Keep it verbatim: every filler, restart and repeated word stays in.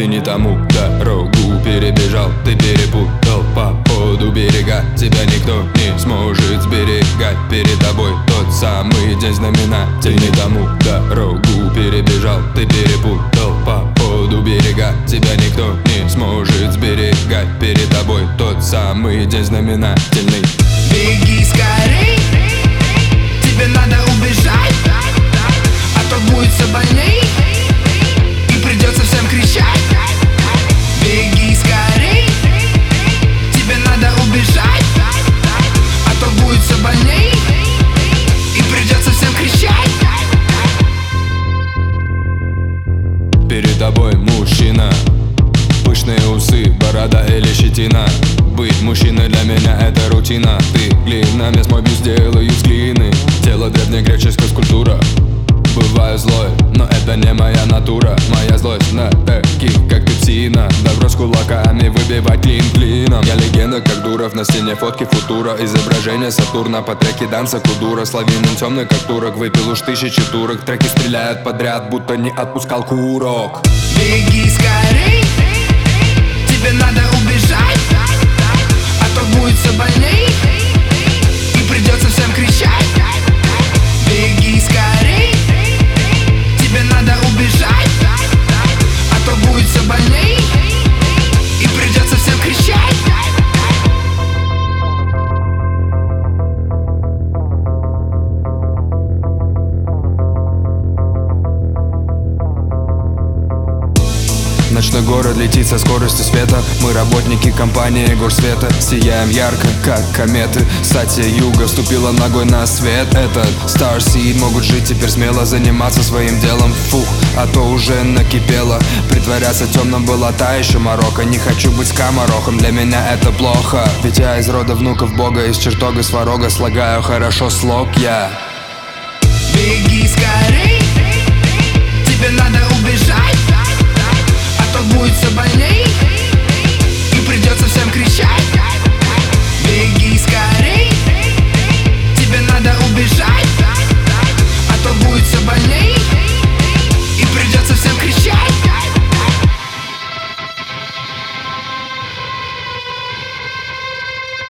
Ты не тому дорогу перебежал, ты перепутал по ходу берега. Тебя никто не сможет сберегать. Перед тобой тот самый день знаменатель. Не тому дорогу перебежал, ты перепутал по ходу берега. Тебя никто не сможет сберегать. Перед тобой тот самый день знаменательный. Беги скорей, тебе надо убежать, а то будет все больней и придется всем кричать. Беги скорей, тебе надо убежать, а то будет все больней и придется всем кричать. Перед тобой мужчина, пышные усы, борода или щетина. Быть мужчиной для меня это рутина. Ты глина, весь мой бюст делаю из глины. Тело древнегреческая скульптура. Бываю злой, но это не моя натура. Моя злость на таких, как ты, псина. Добро с кулаками выбивать клин клином. Я легенда, как Дуров, на стене фотки футура. Изображение Сатурна по треке данса Кудура. Славянин темный, как турок, выпил уж тысячи турок. Треки стреляют подряд, будто не отпускал курок. Беги скорей, тебе надо убежать, а то будет все больней и придется всем кричать. Беги скорей, тебе надо убежать, а то будет все больней и придется всем кричать. Ночной город летит со скоростью света. Мы работники компании горсвета. Сияем ярко, как кометы. Сатья Юга вступила ногой на свет. Этот Starseed могут жить теперь смело, заниматься своим делом. Фух, а то уже накипело. Притворяться темным была та еще морока. Не хочу быть скоморохом, для меня это плохо. Ведь я из рода внуков Бога, из чертога сварога слагаю хорошо слог я.